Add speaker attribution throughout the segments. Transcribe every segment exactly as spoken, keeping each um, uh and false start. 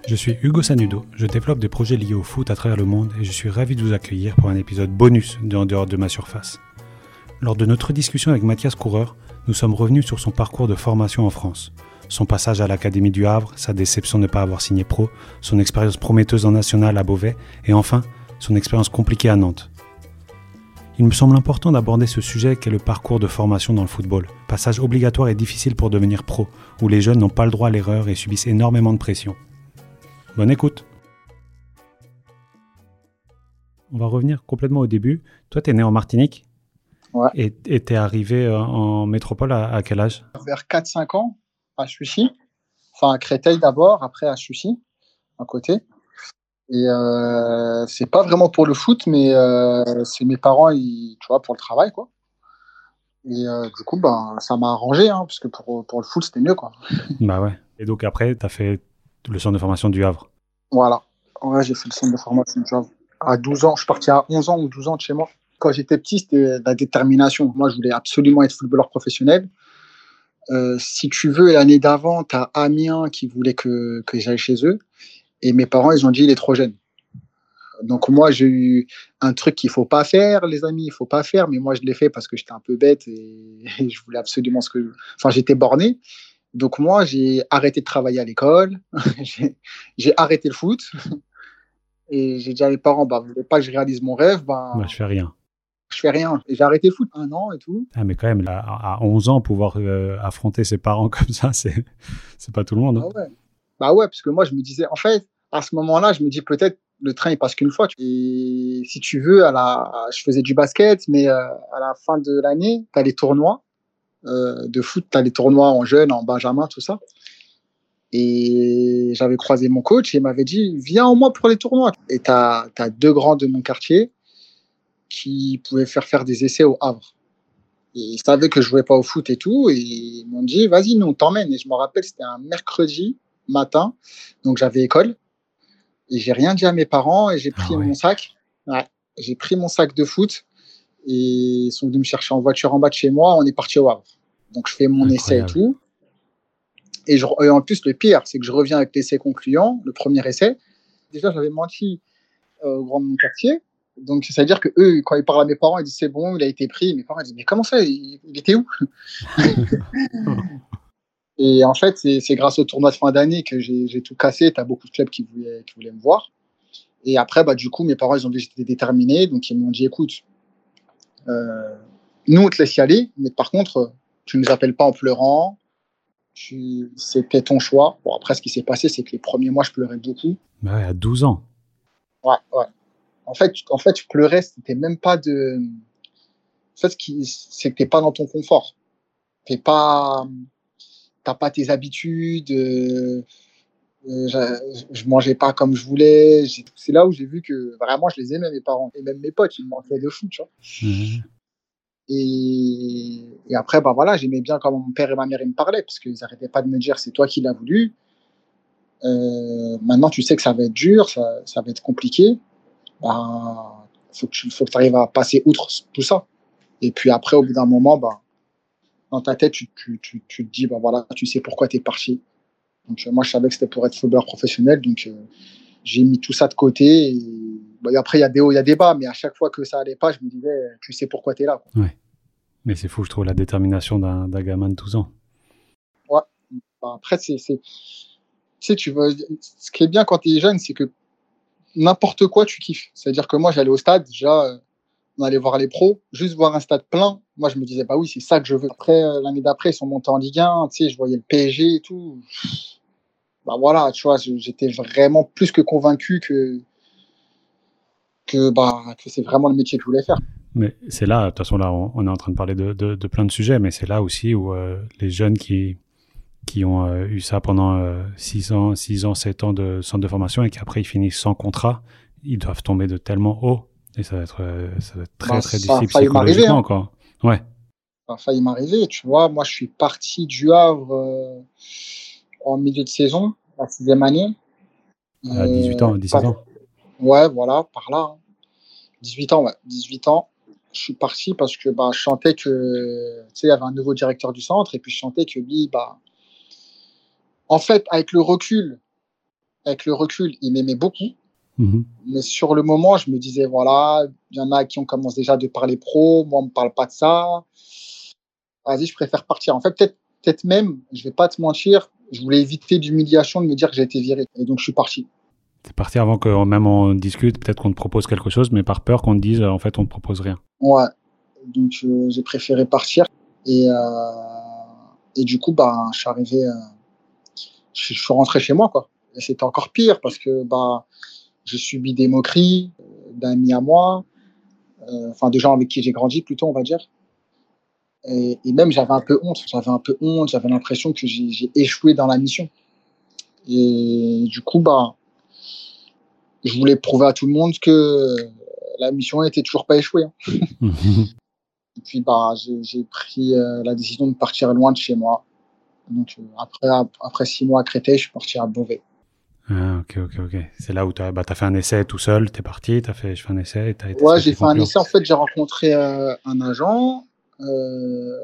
Speaker 1: Je suis Hugo Sanudo, je développe des projets liés au foot à travers le monde et je suis ravi de vous accueillir pour un épisode bonus de En dehors de ma surface. Lors de notre discussion avec Mathias Coureur, nous sommes revenus sur son parcours de formation en France. Son passage à l'Académie du Havre, sa déception de ne pas avoir signé pro, son expérience prometteuse en national à Beauvais et enfin, son expérience compliquée à Nantes. Il me semble important d'aborder ce sujet qu'est le parcours de formation dans le football, passage obligatoire et difficile pour devenir pro, où les jeunes n'ont pas le droit à l'erreur et subissent énormément de pression. Bonne écoute. On va revenir complètement au début. Toi, tu es né en Martinique.
Speaker 2: Ouais.
Speaker 1: Et tu es arrivé en métropole à, à quel âge ?
Speaker 2: Vers quatre cinq ans, à Sucy. Enfin, à Créteil d'abord, après à Sucy, à côté. Et euh, c'est pas vraiment pour le foot, mais euh, c'est mes parents, ils, tu vois, pour le travail, quoi. Et euh, du coup, ben, ça m'a arrangé, hein, parce que pour, pour le foot, c'était mieux, quoi.
Speaker 1: Bah ouais. Et donc après, tu as fait le centre de formation du Havre.
Speaker 2: Voilà. Ouais, j'ai fait le centre de formation du Havre. À douze ans, je suis parti à onze ans ou douze ans de chez moi. Quand j'étais petit, c'était la détermination. Moi, je voulais absolument être footballeur professionnel. Euh, si tu veux, l'année d'avant, tu as Amiens qui voulait que, que j'aille chez eux. Et mes parents, ils ont dit, il est trop jeune. Donc moi, j'ai eu un truc qu'il ne faut pas faire, les amis, il ne faut pas faire. Mais moi, je l'ai fait parce que j'étais un peu bête et, et je voulais absolument ce que... Enfin, j'étais borné. Donc moi, j'ai arrêté de travailler à l'école. j'ai, j'ai arrêté le foot. Et j'ai dit à mes parents, bah, vous ne voulez pas que je réalise mon rêve, bah,
Speaker 1: Bah, je fais rien.
Speaker 2: Je fais rien. Et j'ai arrêté le foot un an et tout.
Speaker 1: Ah, mais quand même, là, à onze ans, pouvoir euh, affronter ses parents comme ça, c'est, c'est pas tout le monde. Hein.
Speaker 2: Bah ouais. Bah ouais, parce que moi, je me disais, en fait, à ce moment-là, je me dis peut-être le train, il passe qu'une fois. Et si tu veux, à la... je faisais du basket, mais euh, à la fin de l'année, tu as les tournois euh, de foot, tu as les tournois en jeunes, en benjamin, tout ça. Et j'avais croisé mon coach et il m'avait dit, viens au moins pour les tournois. Et tu as deux grands de mon quartier qui pouvaient faire faire des essais au Havre. Et ils savaient que je jouais pas au foot et tout, et ils m'ont dit, vas-y, nous, on t'emmène. Et je me rappelle, c'était un mercredi matin, donc j'avais école, et j'ai rien dit à mes parents, et j'ai pris
Speaker 1: Ah ouais.
Speaker 2: mon sac. Ouais, j'ai pris mon sac de foot, et ils sont venus me chercher en voiture en bas de chez moi, on est parti au Havre. Donc je fais mon
Speaker 1: Incroyable.
Speaker 2: essai et tout. Et, je, et en plus, le pire, c'est que je reviens avec l'essai concluant, le premier essai. Déjà, j'avais menti euh, au grand de mon quartier. Donc, c'est-à-dire que eux, quand ils parlent à mes parents, ils disent c'est bon, il a été pris. Mes parents ils disent mais comment ça, il, il était où? Et en fait, c'est, c'est grâce au tournoi de fin d'année que j'ai, j'ai tout cassé. Tu as beaucoup de clubs qui voulaient, qui voulaient me voir. Et après, bah, du coup, mes parents, ils ont vu que j'étais déterminé. Donc, ils m'ont dit écoute, euh, nous, on te laisse y aller. Mais par contre, tu ne nous appelles pas en pleurant. Tu... C'était ton choix. Bon, après, ce qui s'est passé, c'est que les premiers mois, je pleurais beaucoup.
Speaker 1: Bah ouais, à douze ans.
Speaker 2: Ouais, ouais. En fait, en fait, je pleurais, c'était même pas de. En fait, ce qui, c'est que t'es pas dans ton confort. T'es pas, t'as pas tes habitudes. Euh, euh, je, je mangeais pas comme je voulais. J'ai, c'est là où j'ai vu que vraiment, je les aimais mes parents et même mes potes, ils me manquaient de fou, tu vois.
Speaker 1: Mmh.
Speaker 2: Et, et après, bah voilà, j'aimais bien quand mon père et ma mère ils me parlaient parce qu'ils arrêtaient pas de me dire c'est toi qui l'as voulu. Euh, maintenant, tu sais que ça va être dur, ça, ça va être compliqué. Bah, faut que tu, faut que tu arrives à passer outre tout ça. Et puis après, au bout d'un moment, bah, dans ta tête, tu, tu, tu, tu te dis, bah voilà, tu sais pourquoi tu es parti. Donc, euh, moi, je savais que c'était pour être footballeur professionnel. Donc, euh, j'ai mis tout ça de côté. Et, bah, et après, il y a des hauts, il y a des bas. Mais à chaque fois que ça allait pas, je me disais, tu sais pourquoi tu es là. Quoi.
Speaker 1: Ouais. Mais c'est fou, je trouve, la détermination d'un, d'un gamin de douze ans.
Speaker 2: Ouais. Bah, après, c'est, c'est, tu sais, tu veux, ce qui est bien quand tu es jeune, c'est que n'importe quoi, tu kiffes. C'est-à-dire que moi, j'allais au stade, déjà, euh, on allait voir les pros, juste voir un stade plein. Moi, je me disais, bah oui, c'est ça que je veux. Après, euh, l'année d'après, ils sont montés en Ligue un, tu sais, je voyais le P S G et tout. Bah voilà, tu vois, j'étais vraiment plus que convaincu que, que, bah, que c'est vraiment le métier que je voulais faire.
Speaker 1: Mais c'est là, de toute façon, là, on, on est en train de parler de, de, de plein de sujets, mais c'est là aussi où euh, les jeunes qui, qui ont euh, eu ça pendant euh, six ans, six ans, sept ans de centre de formation et qu'après ils finissent sans contrat, ils doivent tomber de tellement haut. Et ça va être, euh, ça va être très,
Speaker 2: Bah,
Speaker 1: très
Speaker 2: ça a
Speaker 1: difficile
Speaker 2: failli m'arriver.
Speaker 1: psychologiquement,
Speaker 2: Hein.
Speaker 1: quoi. Ouais.
Speaker 2: Ça a failli m'arriver, tu vois. Moi, je suis parti du Havre euh, en milieu de saison, la sixième année.
Speaker 1: À dix-huit ans, dix-sept ans.
Speaker 2: Ouais, voilà, par là. Hein. dix-huit ans, ouais. dix-huit ans. Je suis parti parce que bah, je sentais que, tu sais, il y avait un nouveau directeur du centre et puis je sentais que lui, bah, en fait, avec le recul, avec le recul, il m'aimait beaucoup.
Speaker 1: Mmh.
Speaker 2: Mais sur le moment, je me disais, voilà, il y en a qui on commence déjà de parler pro, moi, on me parle pas de ça. Vas-y, je préfère partir. En fait, peut-être, peut-être même, je vais pas te mentir, je voulais éviter l'humiliation de me dire que j'ai été viré. Et donc, je suis parti.
Speaker 1: T'es parti avant que même on discute, peut-être qu'on te propose quelque chose, mais par peur qu'on te dise, en fait, on te propose rien.
Speaker 2: Ouais. Donc, euh, j'ai préféré partir. Et, euh, et du coup, bah, je suis arrivé, euh, je, je suis rentré chez moi, quoi. Et c'était encore pire parce que, bah, j'ai subi des moqueries euh, d'amis à moi, euh, enfin, de gens avec qui j'ai grandi, plutôt, on va dire. Et, et même, j'avais un peu honte. J'avais un peu honte. J'avais l'impression que j'ai, j'ai échoué dans la mission. Et du coup, bah, je voulais prouver à tout le monde que la mission n'était toujours pas échouée. Hein. Et puis, bah, j'ai, j'ai pris euh, la décision de partir loin de chez moi. Donc, euh, après, après six mois à Créteil, je suis parti à Beauvais.
Speaker 1: Ah, ok, ok, ok. C'est là où tu as bah, fait un essai tout seul, tu es parti, tu as fait je fais un essai et tu as été.
Speaker 2: Ouais, j'ai fait un essai. En fait, j'ai rencontré euh, un agent euh,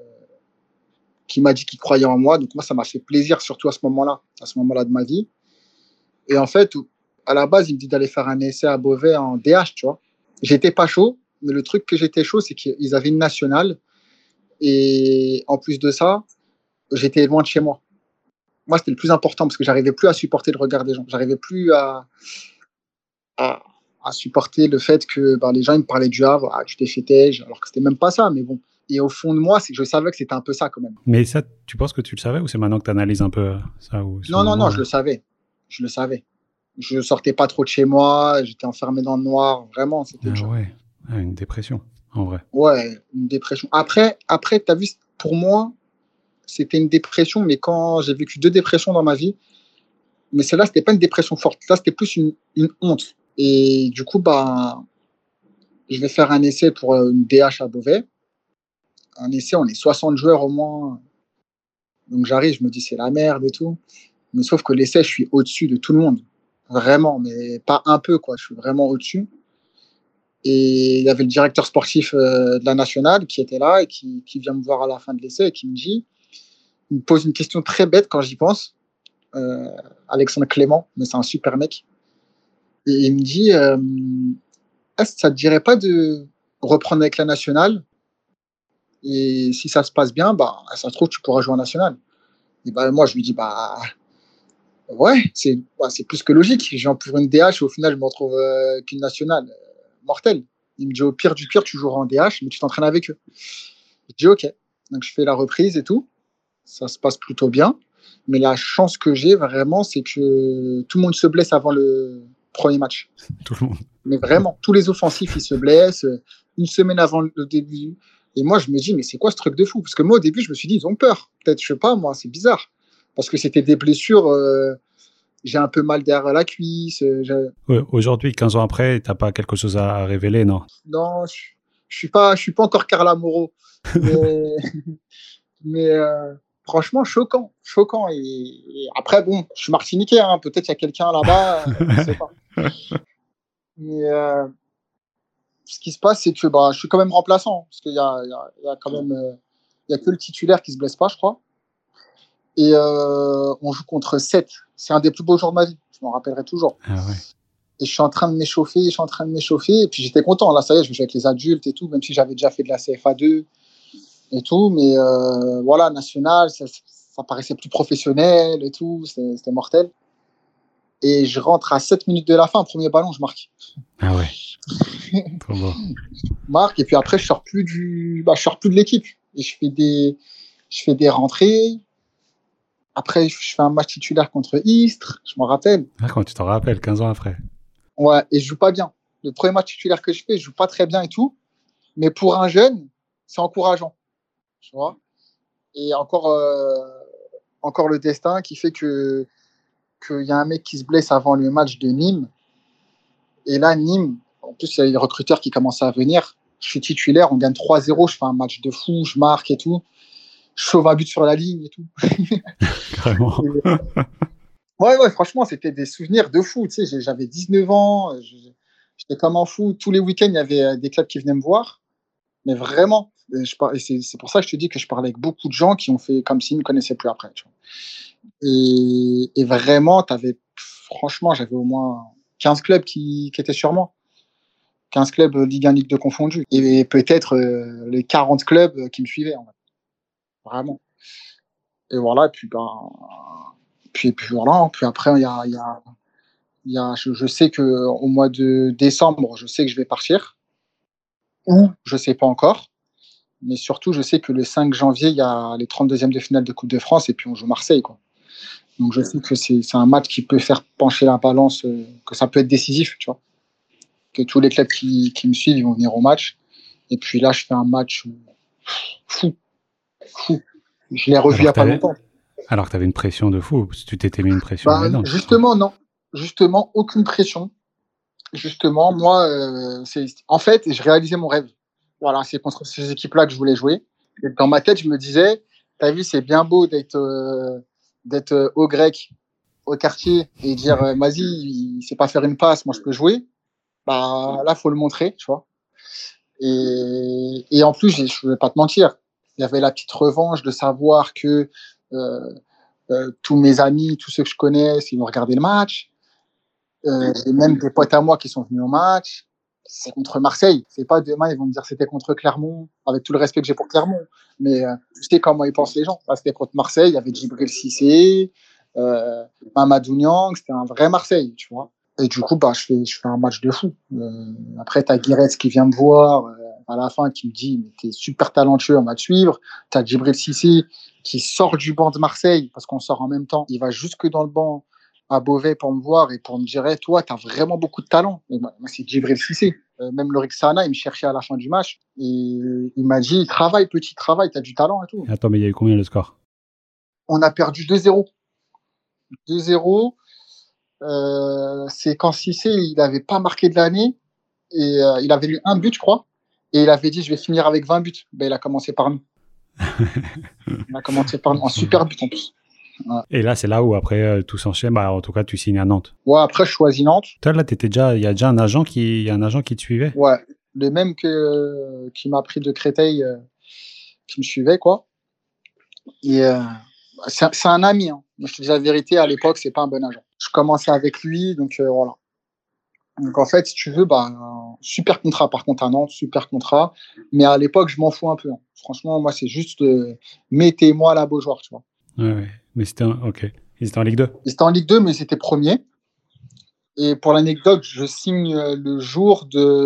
Speaker 2: qui m'a dit qu'il croyait en moi. Donc, moi, ça m'a fait plaisir, surtout à ce moment-là, à ce moment-là de ma vie. Et en fait, à la base, il me dit d'aller faire un essai à Beauvais en D H, tu vois. J'étais pas chaud, mais le truc que j'étais chaud, c'est qu'ils avaient une nationale. Et en plus de ça, j'étais loin de chez moi. Moi, c'était le plus important parce que j'arrivais plus à supporter le regard des gens. J'arrivais plus à, à, à supporter le fait que ben, les gens ils me parlaient du Havre, ah, tu t'es fait têche, alors que c'était même pas ça. Mais bon. Et au fond de moi, c'est que je savais que c'était un peu ça quand même.
Speaker 1: Mais ça, tu penses que tu le savais ou c'est maintenant que tu analyses un peu ça ou
Speaker 2: Non, non, non, je le savais. Je le savais. Je sortais pas trop de chez moi, j'étais enfermé dans le noir, vraiment, c'était
Speaker 1: ah
Speaker 2: dur.
Speaker 1: Ouais, ah, une dépression, en vrai.
Speaker 2: Ouais, une dépression. Après, après tu as vu, pour moi, c'était une dépression, mais quand j'ai vécu deux dépressions dans ma vie, mais celle-là, c'était pas une dépression forte. Là, c'était plus une, une honte. Et du coup, bah, je vais faire un essai pour une D H à Beauvais. Un essai, on est soixante joueurs au moins. Donc j'arrive, je me dis, c'est la merde et tout. Mais sauf que l'essai, je suis au-dessus de tout le monde. Vraiment, mais pas un peu, quoi. Je suis vraiment au-dessus. Et il y avait le directeur sportif euh, de la nationale qui était là et qui, qui vient me voir à la fin de l'essai et qui me dit, il me pose une question très bête quand j'y pense. Euh, Alexandre Clément, mais c'est un super mec. Et il me dit, euh, est-ce que ça te dirait pas de reprendre avec la nationale? Et si ça se passe bien, bah, ça se trouve, tu pourras jouer en nationale. Et bah, moi, je lui dis, bah, ouais, c'est, bah, c'est plus que logique. Je viens pour une D H et au final, je me retrouve euh, qu'une nationale. Euh, mortelle. Il me dit, au pire du pire, tu joueras en D H, mais tu t'entraînes avec eux. Je dis, OK. Donc, je fais la reprise et tout. Ça se passe plutôt bien. Mais la chance que j'ai vraiment, c'est que tout le monde se blesse avant le premier match.
Speaker 1: Tout le monde.
Speaker 2: Mais vraiment, tous les offensifs, ils se blessent une semaine avant le début. Et moi, je me dis, mais c'est quoi ce truc de fou? Parce que moi, au début, je me suis dit, ils ont peur. Peut-être, je sais pas, moi, c'est bizarre. Parce que c'était des blessures, euh, j'ai un peu mal derrière la cuisse. Euh,
Speaker 1: ouais, aujourd'hui, quinze ans après, t'as pas quelque chose à, à révéler, non?
Speaker 2: Non, je, je suis pas, je suis pas encore Carla Moreau. Mais, mais euh, franchement, choquant, choquant. Et, et après, bon, je suis martiniquais, hein, peut-être qu'il y a quelqu'un là-bas, je sais pas. Mais euh, ce qui se passe, c'est que bah, je suis quand même remplaçant, parce qu'il y a, il y a, il y a quand même, euh, il y a que le titulaire qui se blesse pas, je crois. Et euh, on joue contre sept. C'est un des plus beaux jours de ma vie. Je m'en rappellerai toujours.
Speaker 1: Ah ouais.
Speaker 2: Et je suis en train de m'échauffer, je suis en train de m'échauffer. Et puis j'étais content. Là, ça y est, je joue avec les adultes et tout, même si j'avais déjà fait de la C F A deux et tout. Mais euh, voilà, national, ça, ça paraissait plus professionnel et tout. C'était, c'était mortel. Et je rentre à sept minutes de la fin, premier ballon, je marque.
Speaker 1: Ah ouais. Trop beau.
Speaker 2: Je marque, et puis après, je sors plus du, bah, je sors plus de l'équipe. Et je fais des, je fais des rentrées. Après, je fais un match titulaire contre Istres, je m'en rappelle.
Speaker 1: Ah, quand tu t'en rappelles, quinze ans après.
Speaker 2: Ouais, et je joue pas bien. Le premier match titulaire que je fais, je joue pas très bien et tout. Mais pour un jeune, c'est encourageant. Tu vois. Et encore, euh, encore le destin qui fait que, qu'il y a un mec qui se blesse avant le match de Nîmes. Et là, Nîmes, en plus, il y a les recruteurs qui commencent à venir. Je suis titulaire, on gagne trois zéro, je fais un match de fou, je marque et tout. Je sauve un but sur la ligne et tout.
Speaker 1: Carrément.
Speaker 2: Ouais, ouais, franchement, c'était des souvenirs de fou. Tu sais, j'avais dix-neuf ans, j'étais comme un fou. Tous les week-ends, il y avait des clubs qui venaient me voir. Mais vraiment, je par... et c'est, c'est pour ça que je te dis que je parlais avec beaucoup de gens qui ont fait comme s'ils ne me connaissaient plus après. Tu vois. Et, et vraiment, t'avais... franchement, j'avais au moins quinze clubs qui, qui étaient sur moi. quinze clubs Ligue un, Ligue deux confondus. Et peut-être euh, les quarante clubs qui me suivaient, en fait. Vraiment. Et voilà, et puis, ben, puis, puis voilà. Puis après, il y a, il y a, il y a, je, je sais qu'au mois de décembre, je sais que je vais partir. Ou je ne sais pas encore. Mais surtout, je sais que le cinq janvier, il y a les trente-deuxièmes de finale de Coupe de France et puis on joue Marseille, quoi. Donc je sais que c'est, c'est un match qui peut faire pencher la balance, euh, que ça peut être décisif, tu vois. Que tous les clubs qui, qui me suivent, ils vont venir au match. Et puis là, je fais un match fou, fou. Je l'ai revu il n'y a pas longtemps.
Speaker 1: Alors que tu avais une pression de fou, parce que tu t'étais mis une pression
Speaker 2: bah,
Speaker 1: énorme.
Speaker 2: Justement, non. Justement, aucune pression. Justement, moi, euh, c'est... en fait, je réalisais mon rêve. Voilà, c'est contre ces équipes-là que je voulais jouer. Et dans ma tête, je me disais, t'as vu, c'est bien beau d'être, euh, d'être euh, au grec, au quartier, et dire, euh, vas-y, il sait pas faire une passe, moi je peux jouer. Bah, là, faut le montrer, tu vois. Et, et en plus, je ne vais pas te mentir, il y avait la petite revanche de savoir que euh, euh, tous mes amis, tous ceux que je connais, ils vont regarder le match. Euh, et même des potes à moi qui sont venus au match. C'est contre Marseille. C'est pas demain, ils vont me dire c'était contre Clermont, avec tout le respect que j'ai pour Clermont. Mais euh, tu sais comment ils pensent les gens. Là, c'était contre Marseille, il y avait Djibril Cissé, euh, Mamadou Niang, c'était un vrai Marseille, tu vois. Et du coup, bah, je fais, je fais un match de fou. Euh, après, t'as Guiretz qui vient me voir euh, à la fin, qui me dit mais t'es super talentueux, on va te suivre. T'as Djibril Cissé qui sort du banc de Marseille, parce qu'on sort en même temps. Il va jusque dans le banc à Beauvais pour me voir et pour me dire hey, toi, t'as vraiment beaucoup de talent. Et moi, c'est Djibril Cissé. Euh, même Lorik Sana, il me cherchait à la fin du match. Et il m'a dit travaille, petit travail, t'as du talent et tout.
Speaker 1: Attends, mais il y a eu combien le score?
Speaker 2: On a perdu deux zéro. deux zéro. Euh, c'est quand Cissé, il n'avait pas marqué de l'année et euh, il avait mis un but, je crois, et il avait dit je vais finir avec vingt buts. Ben, il a commencé par nous. Il a commencé par nous, en super but en plus.
Speaker 1: Ouais. Et là, c'est là où après euh, tout s'enchaîne. Bah, en tout cas, tu signes à Nantes.
Speaker 2: Ouais, après je choisis Nantes.
Speaker 1: Toi, là, t'étais déjà, il y a déjà un agent qui, il y a un agent qui te suivait.
Speaker 2: Ouais, le même que euh, qui m'a pris de Créteil, euh, qui me suivait quoi. Et euh, c'est, c'est un ami. Hein. Je te dis la vérité, à l'époque, c'est pas un bon agent. Je commençais avec lui, donc euh, voilà. Donc en fait, si tu veux, bah, super contrat par contre à Nantes, super contrat. Mais à l'époque, je m'en fous un peu. Hein. Franchement, moi, c'est juste euh, mettez-moi la Beaujoire, tu vois.
Speaker 1: Ouais, ouais. Mais c'était un... ok. Ils étaient en Ligue deux.
Speaker 2: Ils étaient en Ligue deux, mais ils étaient premiers. Et pour l'anecdote, je signe le jour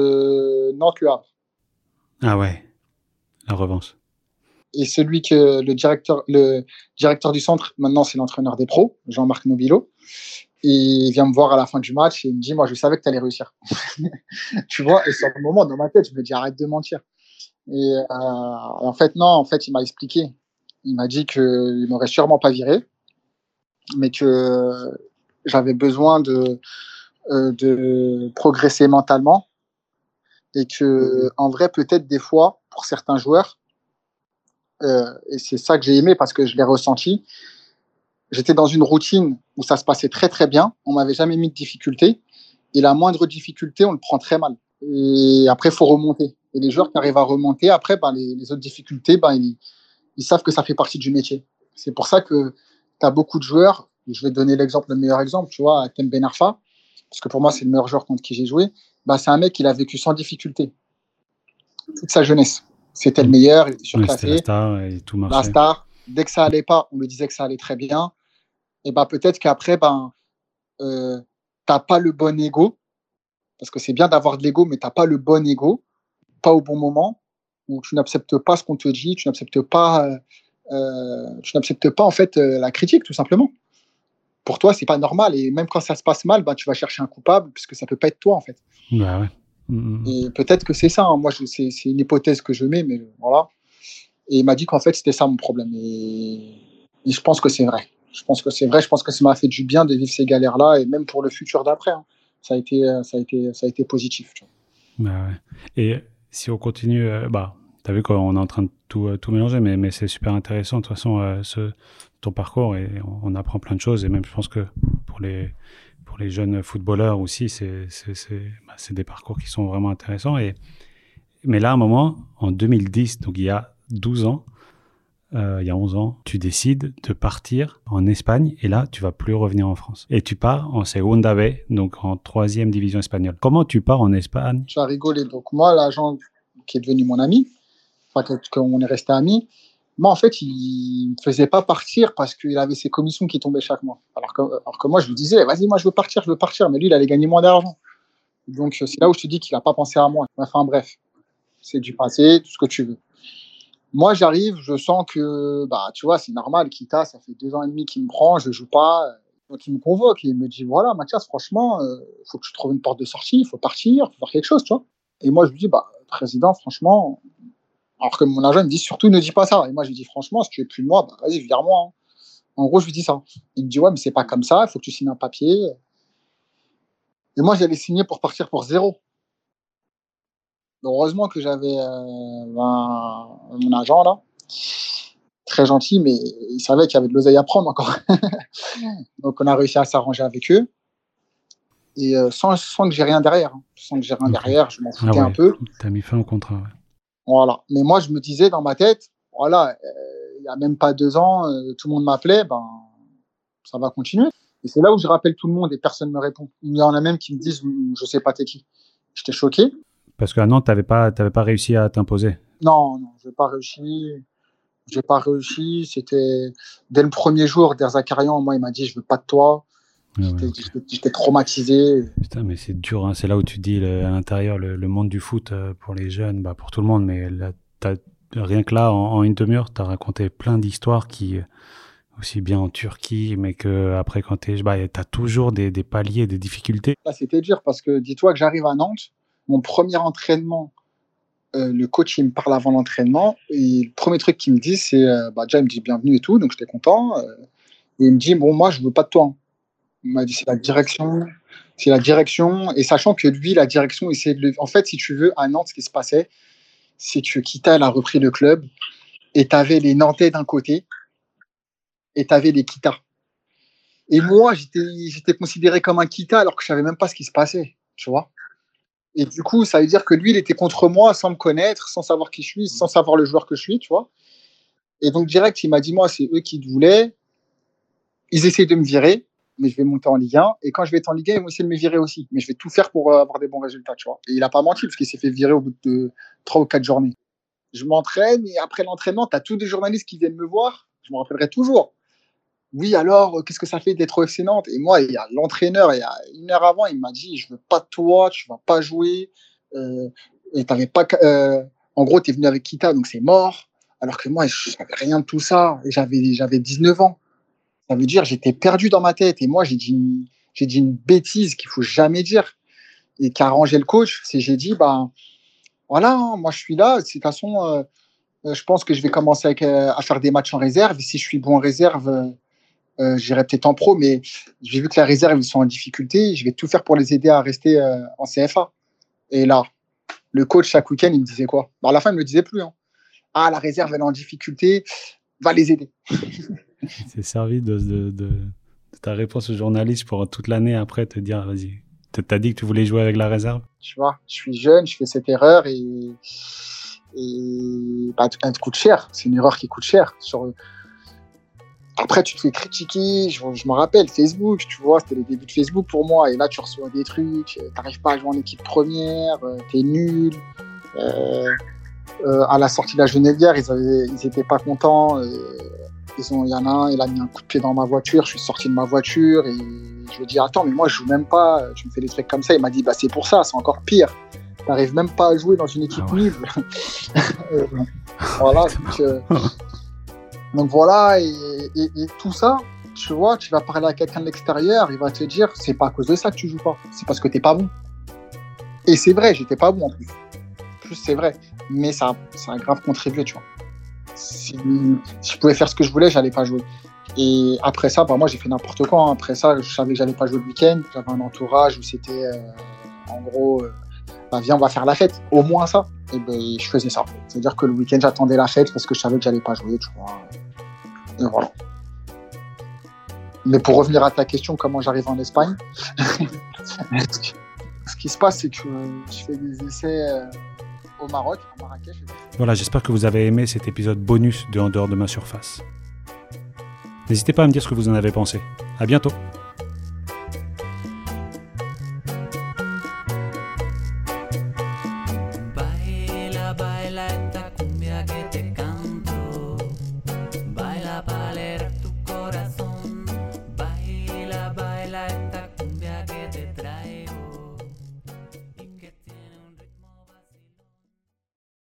Speaker 2: de Nantes-Le Havre.
Speaker 1: Ah ouais, la revanche.
Speaker 2: Et celui que le directeur, le directeur du centre, maintenant c'est l'entraîneur des pros, Jean-Marc Nobilo. Et il vient me voir à la fin du match et il me dit, moi, je savais que tu allais réussir. Tu vois, et sur le moment, dans ma tête, je me dis, arrête de mentir. Et euh, en fait, non, en fait, il m'a expliqué. Il m'a dit qu'il ne m'aurait sûrement pas viré, mais que j'avais besoin de, euh, de progresser mentalement. Et que, en vrai, peut-être des fois, pour certains joueurs, euh, et c'est ça que j'ai aimé parce que je l'ai ressenti, j'étais dans une routine où ça se passait très très bien, on m'avait jamais mis de difficulté, et la moindre difficulté, on le prend très mal. Et après, il faut remonter. Et les joueurs qui arrivent à remonter, après, ben, les, les autres difficultés, ben, ils, ils savent que ça fait partie du métier. C'est pour ça que tu as beaucoup de joueurs, je vais donner l'exemple, le meilleur exemple, tu vois, Tem Ben Arfa, parce que pour moi, c'est le meilleur joueur contre qui j'ai joué, ben, c'est un mec qui l'a vécu sans difficulté. Toute sa jeunesse. C'était le meilleur, il était surclassé.
Speaker 1: Ouais, c'était la star et tout marchait.
Speaker 2: La star. Dès que ça allait pas, on me disait que ça allait très bien. Et ben peut-être qu'après, ben, euh, t'as pas le bon ego, parce que c'est bien d'avoir de l'ego, mais t'as pas le bon ego, pas au bon moment, où tu n'acceptes pas ce qu'on te dit, tu n'acceptes pas, euh, tu n'acceptes pas en fait euh, la critique, tout simplement. Pour toi, c'est pas normal, et même quand ça se passe mal, ben tu vas chercher un coupable, puisque ça peut pas être toi en fait.
Speaker 1: Bah ouais. Mmh.
Speaker 2: Et peut-être que c'est ça. Hein. Moi, je, c'est, c'est une hypothèse que je mets, mais voilà. Et il m'a dit qu'en fait, c'était ça mon problème. Et, et je pense que c'est vrai. Je pense que c'est vrai. Je pense que ça m'a fait du bien de vivre ces galères-là, et même pour le futur d'après, hein. Ça a été, ça a été, ça a été positif. Tu vois.
Speaker 1: Bah ouais. Et si on continue, euh, bah, t'as vu qu'on est en train de tout, euh, tout mélanger, mais, mais c'est super intéressant de toute façon euh, ce, ton parcours, et on, on apprend plein de choses. Et même, je pense que pour les, pour les jeunes footballeurs aussi, c'est, c'est, c'est, bah, c'est des parcours qui sont vraiment intéressants. Et, mais là, à un moment, en deux mille dix, donc il y a douze ans, euh, il y a onze ans, tu décides de partir en Espagne et là, tu vas plus revenir en France. Et tu pars en Segunda B, donc en troisième division espagnole. Comment tu pars en Espagne?
Speaker 2: Tu as rigolé. Donc moi, l'agent qui est devenu mon ami, enfin qu'on est resté amis, moi en fait, il me faisait pas partir parce qu'il avait ses commissions qui tombaient chaque mois. Alors que, alors que moi, je lui disais, vas-y, moi je veux partir, je veux partir. Mais lui, il allait gagner moins d'argent. Donc c'est là où je te dis qu'il n'a pas pensé à moi. Enfin bref, c'est du passé, tout ce que tu veux. Moi, j'arrive, je sens que, bah, tu vois, c'est normal, Kita, ça fait deux ans et demi qu'il me prend, je joue pas. Donc, il me convoque et il me dit, voilà, Mathias, franchement, il euh, faut que tu trouves une porte de sortie, il faut partir, il faut faire quelque chose, tu vois. Et moi, je lui dis, bah, président, franchement, alors que mon agent me dit, surtout, ne dis pas ça. Et moi, je lui dis, franchement, si tu es plus de moi, bah, vas-y, vire-moi. Hein. En gros, je lui dis ça. Il me dit, ouais, mais c'est pas comme ça, il faut que tu signes un papier. Et moi, j'allais signer pour partir pour zéro. Heureusement que j'avais euh, un, mon agent là, très gentil, mais il savait qu'il y avait de l'oseille à prendre encore. Donc on a réussi à s'arranger avec eux, et euh, sans, sans que j'ai rien derrière. Hein. Sans que j'ai rien okay. derrière, je m'en foutais ah ouais, un peu.
Speaker 1: T'as mis fin au contrat, ouais.
Speaker 2: Voilà. Mais moi, je me disais dans ma tête, voilà, euh, il y a même pas deux ans, euh, tout le monde m'appelait, ben ça va continuer. Et c'est là où je rappelle tout le monde et personne ne me répond. Il y en a même qui me disent, je sais pas t'es qui. J'étais choqué.
Speaker 1: Parce qu'à Nantes, tu n'avais pas, t'avais pas réussi à t'imposer.
Speaker 2: Non, non, je n'ai pas réussi. Je n'ai pas réussi. C'était dès le premier jour, Der Zakarian, moi, il m'a dit, je ne veux pas de toi. Ah j'étais, ouais, okay. j'étais, j'étais traumatisé.
Speaker 1: Putain, mais c'est dur. Hein. C'est là où tu dis, le, à l'intérieur, le, le monde du foot euh, pour les jeunes, bah, pour tout le monde. Mais là, t'as, rien que là, en, en une demi-heure, tu as raconté plein d'histoires qui, aussi bien en Turquie, mais qu'après, quand tu es, bah, tu as toujours des, des paliers, des difficultés.
Speaker 2: Là, c'était dur parce que dis-toi que j'arrive à Nantes. Mon premier entraînement, euh, le coach il me parle avant l'entraînement et le premier truc qu'il me dit c'est euh, bah déjà il me dit bienvenue et tout, donc j'étais content euh, et il me dit bon moi je veux pas de toi. Hein. Il m'a dit c'est la direction, c'est la direction et sachant que lui la direction essayait de le... en fait si tu veux à Nantes ce qui se passait c'est que Kita elle a repris le club et t'avais les Nantais d'un côté et t'avais les Kita et moi j'étais j'étais considéré comme un Kita alors que je savais même pas ce qui se passait, tu vois. Et du coup, ça veut dire que lui, il était contre moi sans me connaître, sans savoir qui je suis, sans savoir le joueur que je suis, tu vois. Et donc, direct, il m'a dit, moi, c'est eux qui te voulaient. Ils essayent de me virer, mais je vais monter en Ligue un. Et quand je vais être en Ligue un, ils vont essayer de me virer aussi. Mais je vais tout faire pour avoir des bons résultats, tu vois. Et il n'a pas menti, parce qu'il s'est fait virer au bout de trois ou quatre journées. Je m'entraîne, et après l'entraînement, tu as tous des journalistes qui viennent me voir. Je me rappellerai toujours. Oui, alors, qu'est-ce que ça fait d'être au F C Nantes? Et moi, il y a l'entraîneur, il y a une heure avant, il m'a dit, je veux pas de toi, tu vas pas jouer. Euh, et t'avais pas, euh, en gros, t'es venu avec Kita, donc c'est mort. Alors que moi, je savais rien de tout ça. Et j'avais, j'avais dix-neuf ans. Ça veut dire, j'étais perdu dans ma tête. Et moi, j'ai dit une, j'ai dit une bêtise qu'il faut jamais dire. Et qu'a arrangé le coach, c'est, j'ai dit, bah, voilà, hein, moi, je suis là. De toute façon, euh, je pense que je vais commencer avec, euh, à faire des matchs en réserve. Et si je suis bon en réserve, euh, Euh, j'irai peut-être en pro, mais j'ai vu que la réserve, ils sont en difficulté. Je vais tout faire pour les aider à rester euh, en C F A. Et là, le coach, chaque week-end, il me disait quoi? Bah, à la fin, il ne me le disait plus. Hein. Ah, la réserve, elle est en difficulté. Va les aider.
Speaker 1: Il s'est servi de, de, de, de ta réponse au journaliste pour toute l'année après te dire, vas-y, t'as dit que tu voulais jouer avec la réserve?
Speaker 2: Tu vois, je suis jeune, je fais cette erreur et, et bah, elle coûte cher. C'est une erreur qui coûte cher. Sur... Après, tu te fais critiquer, je, je me rappelle, Facebook, tu vois, c'était les débuts de Facebook pour moi, et là, tu reçois des trucs, t'arrives pas à jouer en équipe première, t'es nul. Euh, euh, à la sortie de la Genevière, ils, avaient, ils étaient pas contents. Ils ont, il y en a un, il a mis un coup de pied dans ma voiture, je suis sorti de ma voiture, et je lui ai dit, attends, mais moi, je joue même pas, tu me fais des trucs comme ça. Il m'a dit, bah, c'est pour ça, c'est encore pire. T'arrives même pas à jouer dans une équipe ah ouais. nulle. Voilà, donc... Euh, Donc voilà, et, et, et tout ça, tu vois, tu vas parler à quelqu'un de l'extérieur, il va te dire, c'est pas à cause de ça que tu joues pas, c'est parce que t'es pas bon. Et c'est vrai, j'étais pas bon en plus. En plus, c'est vrai. Mais ça, ça a grave contribué, tu vois. Si, si je pouvais faire ce que je voulais, j'allais pas jouer. Et après ça, bah, moi, j'ai fait n'importe quoi. Hein. Après ça, je savais que j'allais pas jouer le week-end. J'avais un entourage où c'était, euh, en gros, euh, bah, viens, on va faire la fête. Au moins ça. Et ben, je faisais ça. C'est-à-dire que le week-end, j'attendais la fête parce que je savais que j'allais pas jouer, tu vois. Et voilà. Mais pour revenir à ta question, comment j'arrive en Espagne, ce qui se passe, c'est que je fais des essais au Maroc, à Marrakech.
Speaker 1: Voilà, j'espère que vous avez aimé cet épisode bonus de En dehors de ma surface. N'hésitez pas à me dire ce que vous en avez pensé. À bientôt.